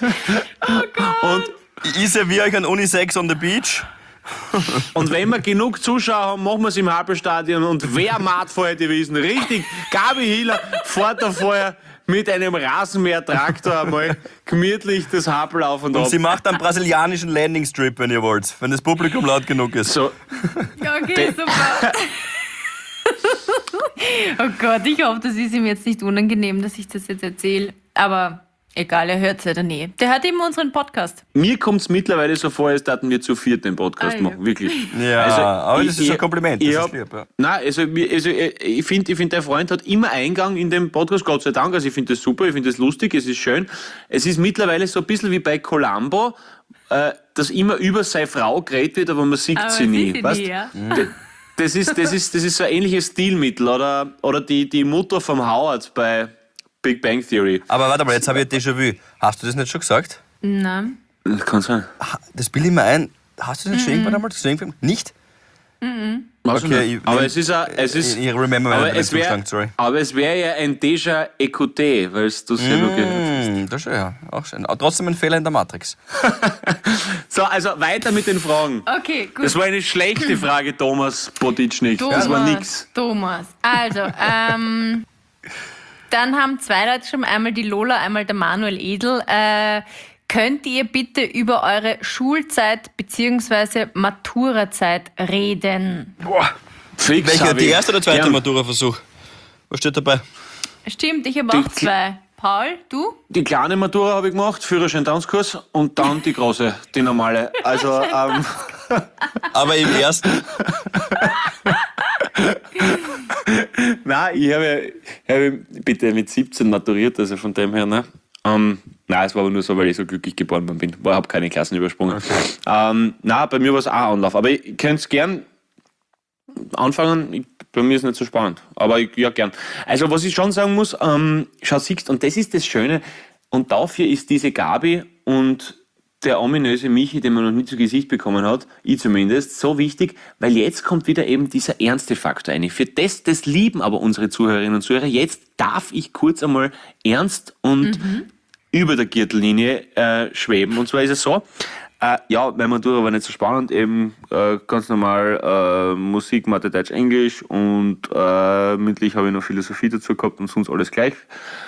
und, Ich serviere euch ein Unisex on the Beach. und wenn wir genug Zuschauer haben, machen wir es im Happelstadion. Und wer macht vorher die Wiesen? Richtig, Gabi Hiller fährt da vorher mit einem Rasenmäher-Traktor einmal gemütlich das Happel auf und Und ab. sie macht einen brasilianischen Landing-Strip, wenn ihr wollt. Wenn das Publikum laut genug ist. So, Okay, super. Oh Gott, ich hoffe, das ist ihm jetzt nicht unangenehm, dass ich das jetzt erzähle. Aber Egal, er hört es oder nie. Der hört eben unseren Podcast. Mir kommt es mittlerweile so vor, als taten wir zu viert den Podcast Ah, ja. machen, wirklich. Ja, Also, aber das ich- ist ein Kompliment. Das ich ist hab- lieb, ja. Nein, also, mir- also ich finde, ich find, der Freund hat immer Eingang in den Podcast, Gott sei Dank. Also ich finde das super, ich finde das lustig, es ist schön. Es ist mittlerweile so ein bisschen wie bei Columbo, äh, dass immer über seine Frau geredet wird, aber man sieht Aber sie nie. sie weißt? nie, ja. Das ist, das, ist, das ist so ein ähnliches Stilmittel. Oder, oder die, die Mutter vom Howard bei Big Bang Theory. Aber warte mal, jetzt habe ich ein Déjà-vu. Hast du das nicht schon gesagt? Nein. Das kann sein. Ha- Das bilde ich mir ein. Hast du das schon irgendwann einmal gesehen? Nicht? Weiß ich Okay, nicht. ich- aber es ist, ein, es ist Ich remember meinen aber meinen es wär, Zustand, sorry. aber es wäre ja ein Déjà écouté, weil es du selber gehört hast. Hm, das ist ja auch schön. Aber trotzdem ein Fehler in der Matrix. So, also weiter mit den Fragen. Okay, gut. Das war eine schlechte Frage, Thomas Boditschnik. Das war nix. Thomas. Also, ähm, dann haben zwei Leute schon, einmal die Lola, einmal der Manuel Edel. Äh, könnt ihr bitte über eure Schulzeit bzw. Maturazeit reden? Boah. Fix, Welcher, hab die ich. erste oder zweite Gern. Matura-Versuch? Was steht dabei? Stimmt, ich habe Die- auch zwei. Paul, du? Die kleine Matura habe ich gemacht, Führerschein-Tanzkurs und dann die große, die normale. Also, ähm, Aber im ersten. nein, ich habe, ich habe bitte mit siebzehn maturiert, also von dem her, ne? Ähm, nein, es war aber nur so, weil ich so glücklich geboren worden bin. Ich habe keine Klassen übersprungen. Ähm, nein, bei mir war es auch Anlauf. Aber ihr könnt es gern anfangen. Ich, bei mir ist es nicht so spannend. Aber ich, ja, gern. Also, was ich schon sagen muss, ähm, schau, siehst, und das ist das Schöne, und dafür ist diese Gabi und der ominöse Michi, den man noch nie zu Gesicht bekommen hat, ich zumindest, so wichtig, weil jetzt kommt wieder eben dieser ernste Faktor ein. Für das, das lieben aber unsere Zuhörerinnen und Zuhörer. Jetzt darf ich kurz einmal ernst und über der Gürtellinie äh, schweben. Und zwar ist es so, äh, ja, meine Matura war nicht so spannend, eben äh, ganz normal äh, Musik, Mathe, Deutsch, Englisch und äh, mündlich habe ich noch Philosophie dazu gehabt und sonst alles gleich.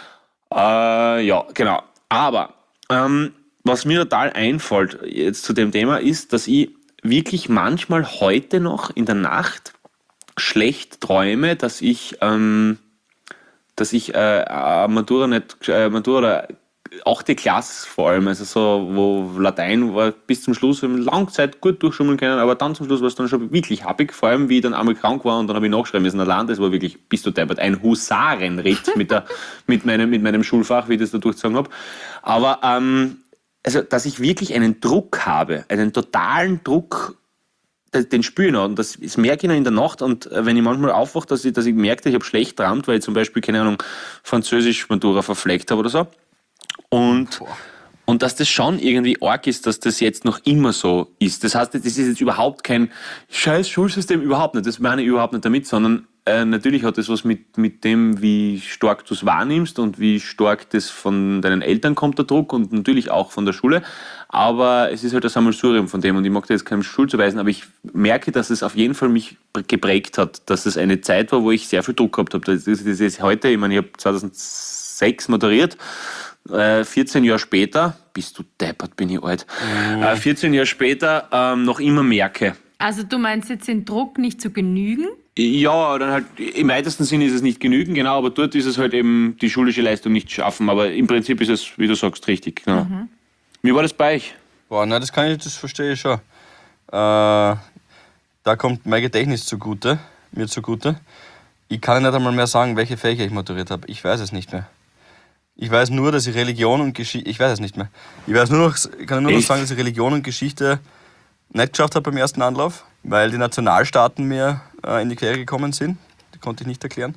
Äh, ja, genau. Aber ähm, was mir total einfällt jetzt zu dem Thema ist, dass ich wirklich manchmal heute noch in der Nacht schlecht träume, dass ich, ähm, dass ich äh, äh, Matura nicht, äh, Matura oder achte Klasse vor allem, also so, wo Latein war bis zum Schluss lange Zeit gut durchschummeln können, aber dann zum Schluss war es dann schon wirklich happig, vor allem wie ich dann einmal krank war und dann habe ich nachschreiben müssen allein, das war wirklich, bist du deppert, ein Husarenritt mit, der, mit, meinem, mit meinem Schulfach, wie ich das da durchgezogen habe. Aber ähm, also, dass ich wirklich einen Druck habe, einen totalen Druck, den spüre ich noch. Und das, das merke ich noch in der Nacht. Und wenn ich manchmal aufwache, dass ich, dass ich merke, ich habe schlecht geträumt, weil ich zum Beispiel, keine Ahnung, Französisch-Matura verfleckt habe oder so. Und, und dass das schon irgendwie arg ist, dass das jetzt noch immer so ist. Das heißt, das ist jetzt überhaupt kein scheiß Schulsystem, überhaupt nicht. Das meine ich überhaupt nicht damit, sondern äh, natürlich hat das was mit, mit dem, wie stark du es wahrnimmst und wie stark das von deinen Eltern kommt, der Druck, und natürlich auch von der Schule. Aber es ist halt das Sammelsurium von dem, und ich mag da jetzt keine Schuld zuweisen, aber ich merke, dass es auf jeden Fall mich geprägt hat, dass es eine Zeit war, wo ich sehr viel Druck gehabt habe. Das ist, das ist heute, ich meine, ich habe zweitausendsechs maturiert, äh, vierzehn Jahre später, bist du deppert, bin ich alt, mhm. äh, vierzehn Jahre später ähm, noch immer merke. Also du meinst jetzt den Druck nicht zu genügen? Ja, dann halt, im weitesten Sinne ist es nicht genügen, genau, aber dort ist es halt eben die schulische Leistung nicht schaffen, aber im Prinzip ist es, wie du sagst, richtig. Genau. Mhm. Wie war das bei euch? Boah, nein, das kann ich, das verstehe ich schon. Äh, da kommt mein Gedächtnis zugute, mir zugute. Ich kann nicht einmal mehr sagen, welche Fächer ich maturiert habe. Ich weiß es nicht mehr. Ich weiß nur, dass ich Religion und Geschichte, ich weiß es nicht mehr. Ich weiß nur noch, ich kann nur noch Echt? sagen, dass ich Religion und Geschichte nicht geschafft habe beim ersten Anlauf, weil die Nationalstaaten mir äh, in die Quere gekommen sind. Die konnte ich nicht erklären.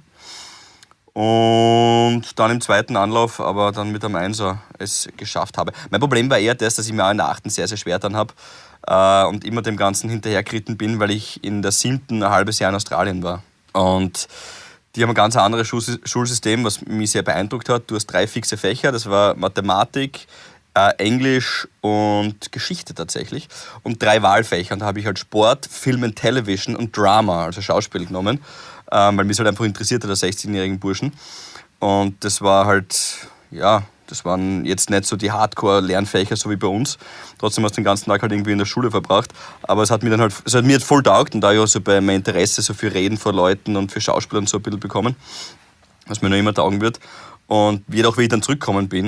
Und dann im zweiten Anlauf, aber dann mit einem Einser es geschafft habe. Mein Problem war eher das, dass ich mir auch in der achten sehr, sehr schwer dann habe äh, und immer dem Ganzen hinterhergeritten bin, weil ich in der siebten ein halbes Jahr in Australien war. Und die haben ein ganz anderes Schulsystem, was mich sehr beeindruckt hat. Du hast drei fixe Fächer, das war Mathematik, äh, Englisch und Geschichte tatsächlich. Und drei Wahlfächer. Und da habe ich halt Sport, Film and Television und Drama, also Schauspiel genommen, ähm, weil mich halt einfach interessiert hat, der sechzehnjährigen Burschen. Und das war halt, ja, das waren jetzt nicht so die Hardcore-Lernfächer, so wie bei uns. Trotzdem hast du den ganzen Tag halt irgendwie in der Schule verbracht. Aber es hat mir dann halt, es hat mir halt voll taugt und da ich auch so bei meinem Interesse so für Reden vor Leuten und für Schauspieler und so ein bisschen bekommen, was mir noch immer taugen wird. Und jedoch, wie ich dann zurückgekommen bin,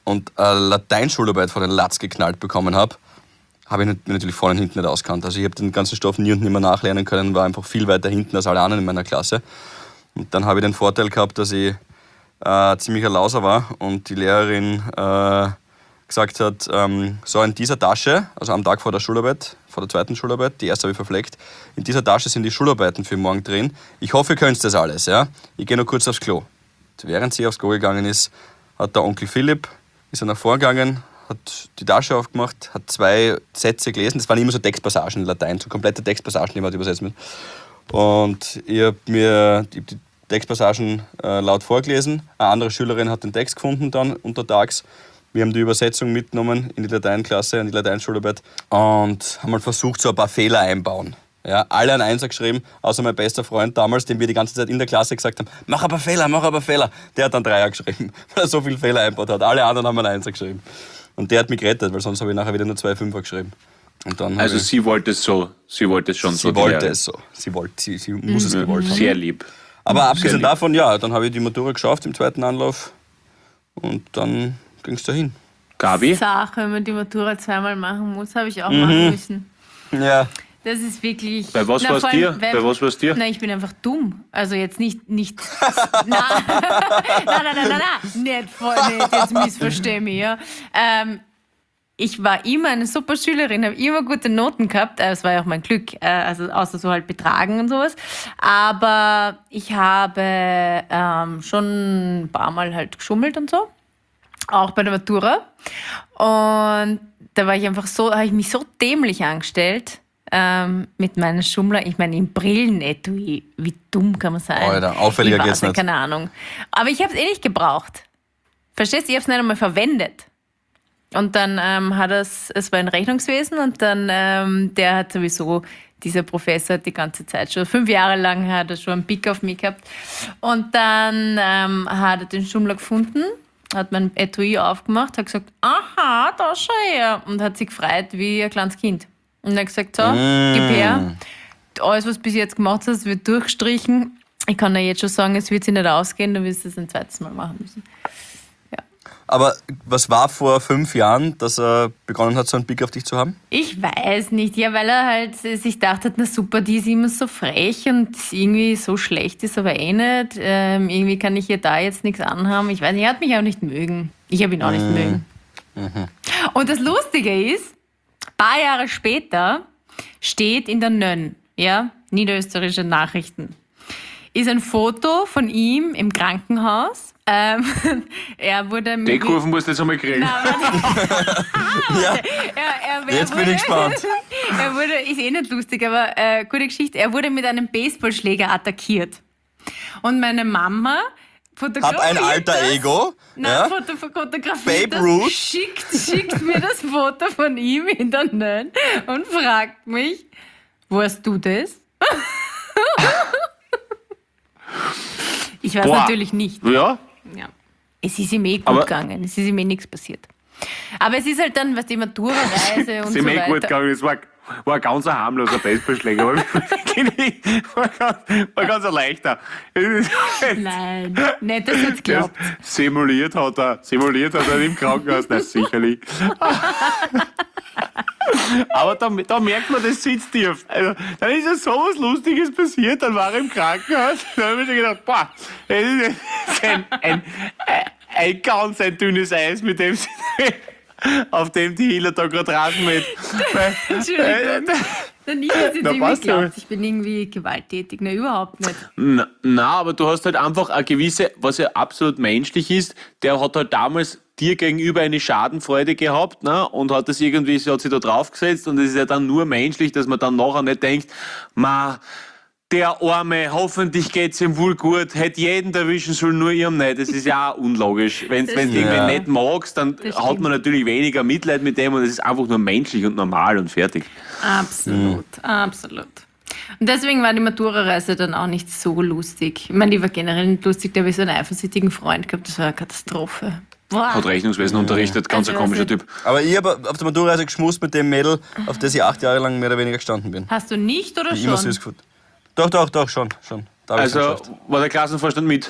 und eine Lateinschularbeit von den Latz geknallt bekommen habe, habe ich mir natürlich vorne und hinten nicht auskannt. Also ich habe den ganzen Stoff nie und nimmer nachlernen können, war einfach viel weiter hinten als alle anderen in meiner Klasse. Und dann habe ich den Vorteil gehabt, dass ich äh, ziemlich ein Lauser war und die Lehrerin äh, gesagt hat, ähm, so in dieser Tasche, also am Tag vor der Schularbeit, vor der zweiten Schularbeit, die erste habe ich verfleckt, in dieser Tasche sind die Schularbeiten für morgen drin. Ich hoffe, ihr könnt das alles. Ja? Ich gehe noch kurz aufs Klo. Und während sie aufs Klo gegangen ist, hat der Onkel Philipp, ist er nach vorgegangen, hat die Tasche aufgemacht, hat zwei Sätze gelesen. Das waren immer so Textpassagen in Latein, so komplette Textpassagen, die man übersetzen muss. Und ich habe mir die Textpassagen äh, laut vorgelesen. Eine andere Schülerin hat den Text gefunden dann untertags. Wir haben die Übersetzung mitgenommen in die Lateinklasse, in die Lateinschularbeit und haben mal versucht, so ein paar Fehler einbauen. Ja, alle ein Einser geschrieben, außer mein bester Freund damals, dem wir die ganze Zeit in der Klasse gesagt haben, mach aber Fehler, mach aber Fehler. Der hat dann Dreier geschrieben, weil er so viele Fehler einbaut hat. Alle anderen haben ein Einser geschrieben. Und der hat mich gerettet, weil sonst habe ich nachher wieder nur zwei Fünfer geschrieben. Und dann also ich, sie wollte es so, sie wollte es schon sie so. Sie wollte es so, sie, wollte, sie, sie muss mhm. es gewollt haben. Sehr lieb. Aber abgesehen davon, ja, dann habe ich die Matura geschafft im zweiten Anlauf und dann ging es dahin. Gabi? Sache, wenn man die Matura zweimal machen muss, habe ich auch mhm. machen müssen. Ja. Das ist wirklich... Bei was war es dir? Bei was war's dir? Nein, ich bin einfach dumm. Also jetzt nicht... nicht nein, nein, nein, nein, nein, nicht voll nicht, jetzt missversteh mich. Ja. Ähm, ich war immer eine super Schülerin, habe immer gute Noten gehabt. Das war ja auch mein Glück, also außer so halt Betragen und sowas. Aber ich habe ähm, schon ein paar Mal halt geschummelt und so. Auch bei der Matura. Und da war ich einfach so, habe ich mich so dämlich angestellt ähm, mit meinen Schummler. Ich meine, im Brillenetui, wie dumm kann man sein? Alter, auffälliger geht's nicht. Keine Ahnung. Aber ich habe es eh nicht gebraucht. Verstehst du? Ich habe es nicht einmal verwendet. Und dann ähm, hat es, es war ein Rechnungswesen und dann, ähm, der hat sowieso, dieser Professor hat die ganze Zeit schon, fünf Jahre lang hat er schon einen Pick auf mich gehabt. Und dann ähm, hat er den Schummler gefunden, hat mein Etui aufgemacht, hat gesagt, aha, da schau her. Und hat sich gefreut wie ein kleines Kind. Und er hat gesagt, so, mm. gib her. Alles, was du bis jetzt gemacht hast, wird durchgestrichen. Ich kann dir jetzt schon sagen, es wird sich nicht ausgehen, du wirst es ein zweites Mal machen müssen. Ja. Aber was war vor fünf Jahren, dass er begonnen hat, so einen Blick auf dich zu haben? Ich weiß nicht. Ja, weil er halt sich dachte, na super, die ist immer so frech und irgendwie so schlecht ist aber eh nicht. Ähm, irgendwie kann ich ihr da jetzt nichts anhaben. Ich weiß nicht, er hat mich auch nicht mögen. Ich habe ihn auch nicht mhm. mögen. Mhm. Und das Lustige ist, ein paar Jahre später steht in der Nönn, ja, Niederösterreichische Nachrichten, ist ein Foto von ihm im Krankenhaus. Ähm, er wurde Die Kurven musst du jetzt einmal kriegen. Nein, ja. er, er, Jetzt wurde, bin ich gespannt. Er wurde, ist eh nicht lustig, aber äh, gute Geschichte. Er wurde mit einem Baseballschläger attackiert. Und meine Mama fotografiert Hab ein alter das, Ego. Nein, ja? foto, fotografiert Babe das, Ruth. schickt, schickt mir das Foto von ihm in der Nönn und fragt mich, wo hast du das? Ich weiß Boah. natürlich nicht. Ja? Ja. Es ist ihm eh gut Aber gegangen, es ist ihm eh nichts passiert. Aber es ist halt dann, was die Matura-Reise und Sie so mir weiter. gut gegangen, das war, war ein ganz ein harmloser Baseballschläger. war, war, ganz, war ganz ein leichter. Nein, nicht, dass jetzt glaubt. Simuliert hat er, simuliert hat er im Krankenhaus, nein, sicherlich. Aber da, da merkt man, das sitzt tief. Also, dann ist ja so was Lustiges passiert, dann war er im Krankenhaus, dann habe ich mir schon gedacht, boah, das ist ein, ein, ein, ein ganz ein dünnes Eis, mit dem sie, auf dem die Hila da gerade rasen mit. Entschuldigung. Na, nicht, dass jetzt Na, irgendwie passt ja. glaubt, ich bin irgendwie gewalttätig. Na, überhaupt nicht. Na, na, aber du hast halt einfach eine gewisse, was ja absolut menschlich ist, der hat halt damals dir gegenüber eine Schadenfreude gehabt, ne? Und hat das irgendwie, sie hat sich da draufgesetzt und es ist ja dann nur menschlich, dass man dann nachher nicht denkt, ma, der Arme, hoffentlich geht's ihm wohl gut, hätte jeden erwischen sollen, nur ihm nicht. Das ist ja auch unlogisch. Wenn du stimmt. irgendwen Ja. nicht magst, dann Das hat stimmt. man natürlich weniger Mitleid mit dem und es ist einfach nur menschlich und normal und fertig. Absolut, absolut. Und deswegen war die Matura-Reise dann auch nicht so lustig. Ich meine, die war generell nicht lustig, da habe ich so einen eifersüchtigen Freund gehabt, das war eine Katastrophe. Boah. Hat Rechnungswesen unterrichtet, ganz ein Also, komischer also- Typ. Aber ich habe auf der Matura-Reise geschmust mit dem Mädel, auf das ich acht Jahre lang mehr oder weniger gestanden bin. Hast du nicht oder Die immer schon? süß gefunden. Doch, doch, doch, schon, schon. Da hab ich's Also geschafft. war der Klassenvorstand mit.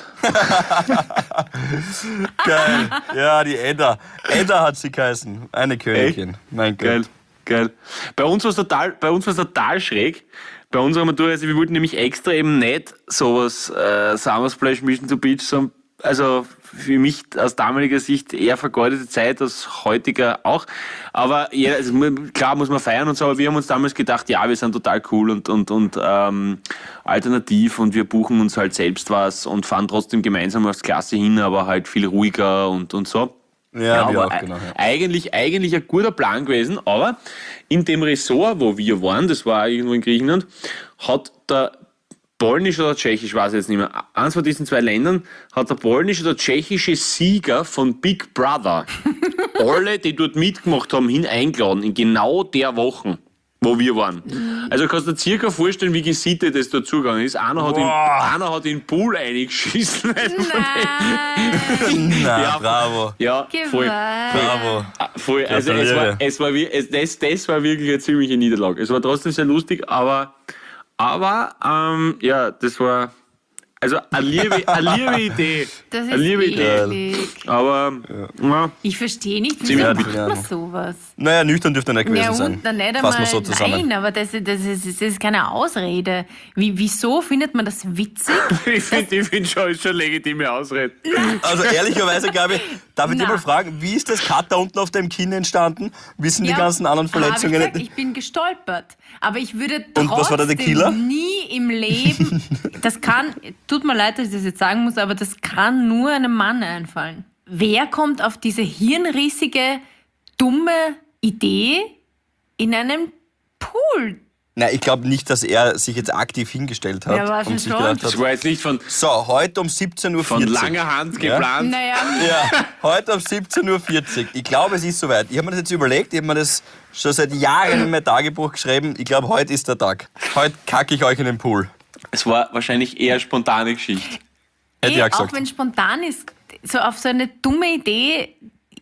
Geil. Ja, die Edda. Edda hat sie geheißen. Eine Königin. Mein Gott. Geil, geil. Bei uns war es total, bei uns war's total schräg. Bei unserer Matura, also wir wollten nämlich extra eben nicht sowas äh, Summer Splash Mission to Beach, sondern also für mich aus damaliger Sicht eher vergeudete Zeit, aus heutiger auch. Aber ja, also klar muss man feiern und so, aber wir haben uns damals gedacht, ja, wir sind total cool und, und, und ähm, alternativ und wir buchen uns halt selbst was und fahren trotzdem gemeinsam als Klasse hin, aber halt viel ruhiger und, und so. Ja, wir aber auch, genau. Ja. Eigentlich, eigentlich ein guter Plan gewesen, aber in dem Ressort, wo wir waren, das war irgendwo in Griechenland, hat der polnisch oder tschechisch, weiß ich jetzt nicht mehr, eins von diesen zwei Ländern, hat der polnische oder tschechische Sieger von Big Brother alle, die dort mitgemacht haben, hineingeladen, in genau der Woche, wo wir waren. Also kannst du dir circa vorstellen, wie gesittet das da zugegangen ist. Einer hat, in, einer hat in den Pool eingeschissen. Also von dem- Na, Ja. bravo. ja, voll. Gewalt. Bravo. Ah, Voll, also es war, Gratuliere. es war, wie- es, das, das war wirklich eine ziemliche Niederlage. Es war trotzdem sehr lustig, aber, aber ähm, ja, das war also eine liebe, eine liebe Idee. Das eine ist liebe Idee. eklig. Aber ja. Ich verstehe nicht, wieso Ziemlich macht bitter. man sowas? Naja, nüchtern dürfte er nicht gewesen Ja, sein. und dann nicht Fassen einmal, wir so zusammen. nein, aber das, das, ist, das ist keine Ausrede. Wie, wieso findet man das witzig? Ich finde ich find schon, ist schon legitime Ausrede. Also ehrlicherweise, Gabi, darf ich dich Na. mal fragen, wie ist das Kater unten auf deinem Kinn entstanden? Wie sind die Ja, ganzen anderen hab Verletzungen? Ich, gesagt, ich bin gestolpert. Aber ich würde Und was war da der trotzdem Killer? nie im Leben, das kann, tut mir leid, dass ich das jetzt sagen muss, aber das kann nur einem Mann einfallen. Wer kommt auf diese hirnrissige, dumme Idee in einem Pool? Nein, ich glaube nicht, dass er sich jetzt aktiv hingestellt hat Ja, war schon und sich schon. gedacht Das hat, war jetzt nicht von, so, heute um siebzehn Uhr vierzig. von langer Hand Ja? geplant. Naja, Ja, heute um siebzehn Uhr vierzig. Ich glaube, es ist soweit. Ich habe mir das jetzt überlegt, ich habe mir das schon seit Jahren in mein Tagebuch geschrieben. Ich glaube, heute ist der Tag. Heute kacke ich euch in den Pool. Es war wahrscheinlich eher spontane Geschichte. Hätte ich eh, auch auch gesagt. wenn spontan ist, so auf so eine dumme Idee,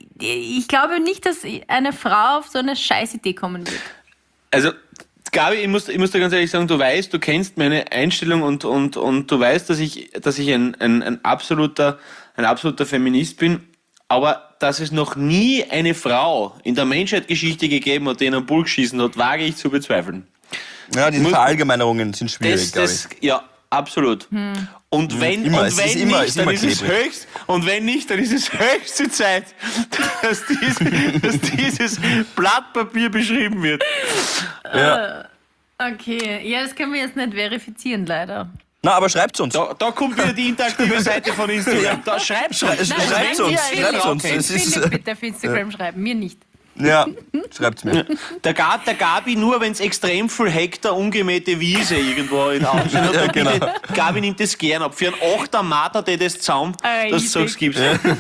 ich glaube nicht, dass eine Frau auf so eine Scheißidee kommen wird. Also, Gabi, ich muss, ich muss dir ganz ehrlich sagen, du weißt, du kennst meine Einstellung und, und, und du weißt, dass ich, dass ich ein, ein, ein, absoluter, ein absoluter Feminist bin, aber dass es noch nie eine Frau in der Menschheitsgeschichte gegeben hat, die in einen Pool geschissen hat, wage ich zu bezweifeln. Ja, diese Muss- Verallgemeinerungen sind schwierig, Das, glaube das, ja, absolut. Und wenn, Immer, und es ist wenn immer- nicht, ist dann immer ist es klebrig. höchst, und wenn nicht, dann ist es höchste Zeit, dass, dies, dass dieses Blatt Papier beschrieben wird. ich. Ja. Okay, ja, das können wir jetzt nicht verifizieren, leider. Na, aber schreibt's uns. Da, da kommt wieder die interaktive Seite von Instagram. Da schreibst du. Schrei- uns. Nein, schreibt's Wenn uns, ihr eine schreibt's Frau uns. kennt. Es ist- Philipp, bitte auf Instagram schreiben, mir nicht. Ja, schreibt's mir. Der, Gab, der Gabi nur, wenn es extrem viel Hektar ungemähte Wiese irgendwo in Augen hat. Ja, dann genau. bitte, Gabi nimmt das gern ab. Für einen Achter Mater, der das Zaum, Ah, dass du sagst, gibst.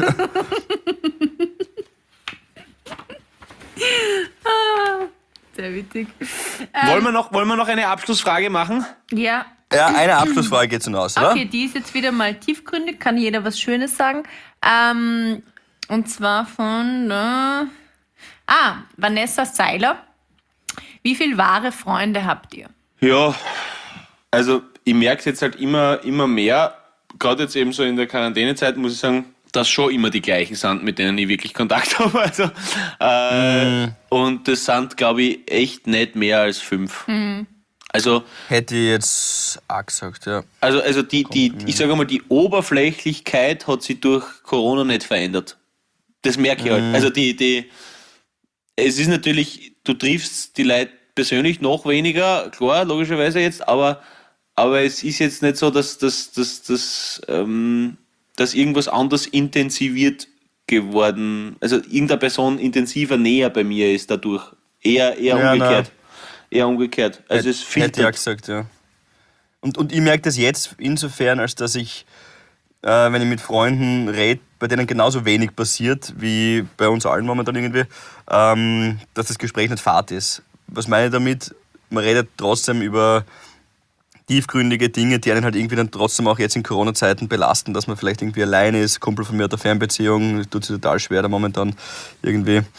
Sehr witzig. Wollen, wir noch, wollen wir noch eine Abschlussfrage machen? Ja, Ja, eine Abschlussfrage geht schon aus, oder? okay, die ist jetzt wieder mal tiefgründig, kann jeder was Schönes sagen. Ähm, und zwar von äh, ah, Vanessa Seiler. Wie viele wahre Freunde habt ihr? Ja, also ich merke es jetzt halt immer, immer mehr, gerade jetzt eben so in der Quarantänezeit, muss ich sagen, dass schon immer die gleichen sind, mit denen ich wirklich Kontakt habe. Also, äh, Und das sind, glaube ich, echt nicht mehr als fünf. Also, Hätte ich jetzt auch gesagt, ja. also, also die, die, ich sage mal, die Oberflächlichkeit hat sich durch Corona nicht verändert. Das merke ich halt. Also die, die, es ist natürlich, du triffst die Leute persönlich noch weniger, klar, logischerweise jetzt, aber, aber es ist jetzt nicht so, dass, dass, dass, dass, ähm, dass irgendwas anders intensiviert geworden, also irgendeine Person intensiver näher bei mir ist dadurch. Eher, eher Ja, umgekehrt. Eher umgekehrt. Also es Hätte ich auch filtert. gesagt, ja. Und, und ich merke das jetzt insofern, als dass ich, äh, wenn ich mit Freunden rede, bei denen genauso wenig passiert wie bei uns allen momentan irgendwie, ähm, dass das Gespräch nicht fad ist. Was meine ich damit? Man redet trotzdem über tiefgründige Dinge, die einen halt irgendwie dann trotzdem auch jetzt in Corona-Zeiten belasten, dass man vielleicht irgendwie alleine ist. Kumpel von mir hat eine Fernbeziehung, tut sich total schwer da momentan irgendwie.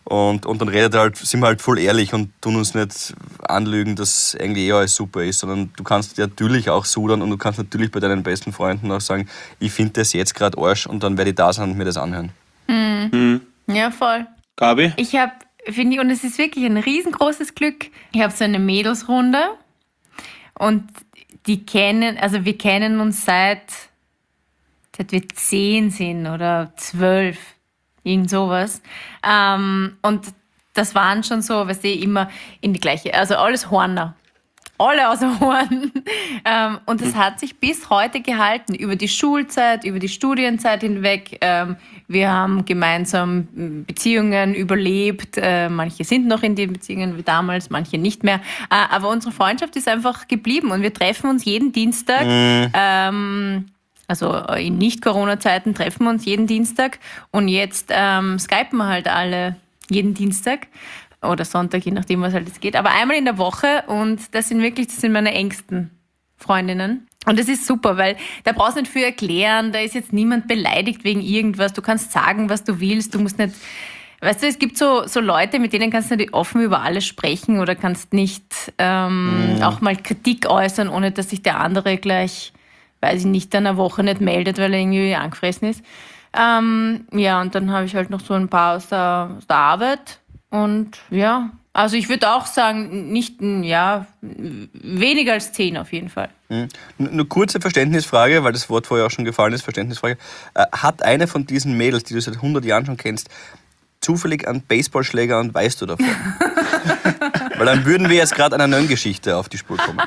Und, und dann redet er halt, sind wir halt voll ehrlich und tun uns nicht anlügen, dass eigentlich eh alles super ist, sondern du kannst natürlich auch sudern und du kannst natürlich bei deinen besten Freunden auch sagen, ich finde das jetzt gerade Arsch und dann werde ich da sein und mir das anhören. Mhm. Mhm. Ja, voll. Gabi? Ich habe, finde ich, und es ist wirklich ein riesengroßes Glück, ich habe so eine Mädelsrunde und die kennen, also wir kennen uns seit, seit wir zehn sind oder zwölf. Irgend sowas. Ähm, und das waren schon so, weißt du, immer in die gleiche, also alles Horner. Alle außer Horn. ähm, und das hat sich bis heute gehalten, über die Schulzeit, über die Studienzeit hinweg. Ähm, wir haben gemeinsam Beziehungen überlebt. Äh, manche sind noch in den Beziehungen wie damals, manche nicht mehr. Äh, aber unsere Freundschaft ist einfach geblieben und wir treffen uns jeden Dienstag. Mhm. Ähm, Also in Nicht-Corona-Zeiten treffen wir uns jeden Dienstag und jetzt ähm, skypen wir halt alle jeden Dienstag oder Sonntag, je nachdem, was halt jetzt geht. Aber einmal in der Woche und das sind wirklich, das sind meine engsten Freundinnen. Und das ist super, weil da brauchst du nicht viel erklären, da ist jetzt niemand beleidigt wegen irgendwas. Du kannst sagen, was du willst, du musst nicht... Weißt du, es gibt so, so Leute, mit denen kannst du nicht offen über alles sprechen oder kannst nicht ähm, mhm. auch mal Kritik äußern, ohne dass sich der andere gleich... weiß ich nicht, dann eine Woche nicht meldet, weil er irgendwie angefressen ist. Ähm, ja, und dann habe ich halt noch so ein paar aus der, aus der Arbeit. Und ja, also ich würde auch sagen, nicht, ja, weniger als zehn auf jeden Fall. Mhm. Nur kurze Verständnisfrage, weil das Wort vorher auch schon gefallen ist, Verständnisfrage. Äh, hat eine von diesen Mädels, die du seit hundert Jahren schon kennst, zufällig einen Baseballschläger und weißt du davon? Weil dann würden wir jetzt gerade einer neuen Geschichte auf die Spur kommen.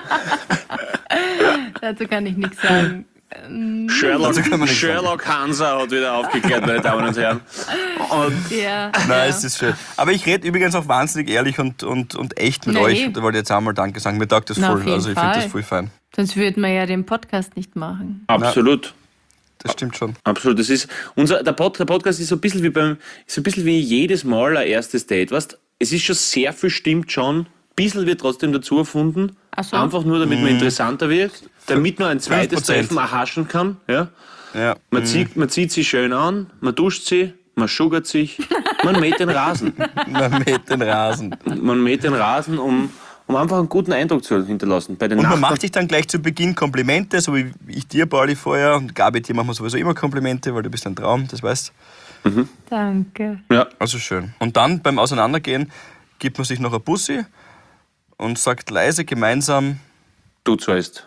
Dazu kann ich nichts sagen. Sherlock, Sherlock Hansa hat wieder aufgeklärt, meine Damen und Herren. Und ja, Nein, ja. es ist schön. Aber ich rede übrigens auch wahnsinnig ehrlich und, und, und echt mit Nee. euch. Da wollte ich jetzt einmal Danke sagen. Mir taugt das Na, voll. auf jeden Also ich finde Fall. das voll fein. Sonst würden wir ja den Podcast nicht machen. absolut. Das stimmt schon. Absolut. Das ist unser, der, Pod, der Podcast ist so ein bisschen wie beim, ist so ein bisschen wie jedes Mal ein erstes Date. Weißt, es ist schon sehr viel, stimmt schon. Ein bisschen wird trotzdem dazu erfunden. Ach so. Einfach nur, damit man interessanter wird. Damit man ein zweites fünf Prozent Treffen erhaschen kann. Ja? Ja. Man, zieht, man zieht sie schön an, man duscht sie, man sugert sich, man mäht den Rasen. Man mäht den Rasen. Man mäht den Rasen, um, um einfach einen guten Eindruck zu hinterlassen. Bei den Und man Nachbarn. macht sich dann gleich zu Beginn Komplimente, so wie ich dir, Pauli, vorher. Und Gabi, dir machen wir sowieso immer Komplimente, weil du bist ein Traum, das weißt Mhm. Danke. Ja. Also schön. Und dann beim Auseinandergehen gibt man sich noch ein Bussi und sagt leise gemeinsam: Du zuerst.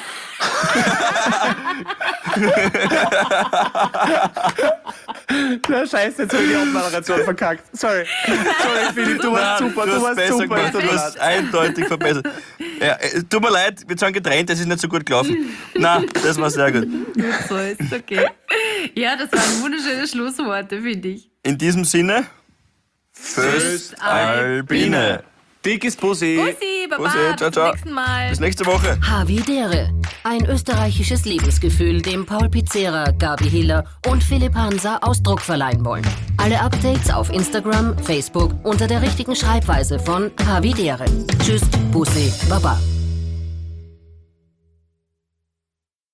Na scheiße, jetzt habe ich die Abmoderation verkackt. Sorry. Sorry, Philipp, du warst Nein, super, du du hast warst besser super. gemacht, du hast eindeutig verbessert. Ja, äh, tut mir leid, wir sind getrennt, das ist nicht so gut gelaufen. Nein, das war sehr gut. Gut, so ist okay. Ja, das waren wunderschöne Schlussworte, finde ich. In diesem Sinne, Föst Albine. Dickes Bussi. Bussi, Baba, Bussi, ciao, bis ciao. zum nächsten Mal. Bis nächste Woche. Havidere. Ein österreichisches Lebensgefühl, dem Paul Pizzera, Gabi Hiller und Philipp Hansa Ausdruck verleihen wollen. Alle Updates auf Instagram, Facebook unter der richtigen Schreibweise von Havidere. Tschüss, Bussi, Baba.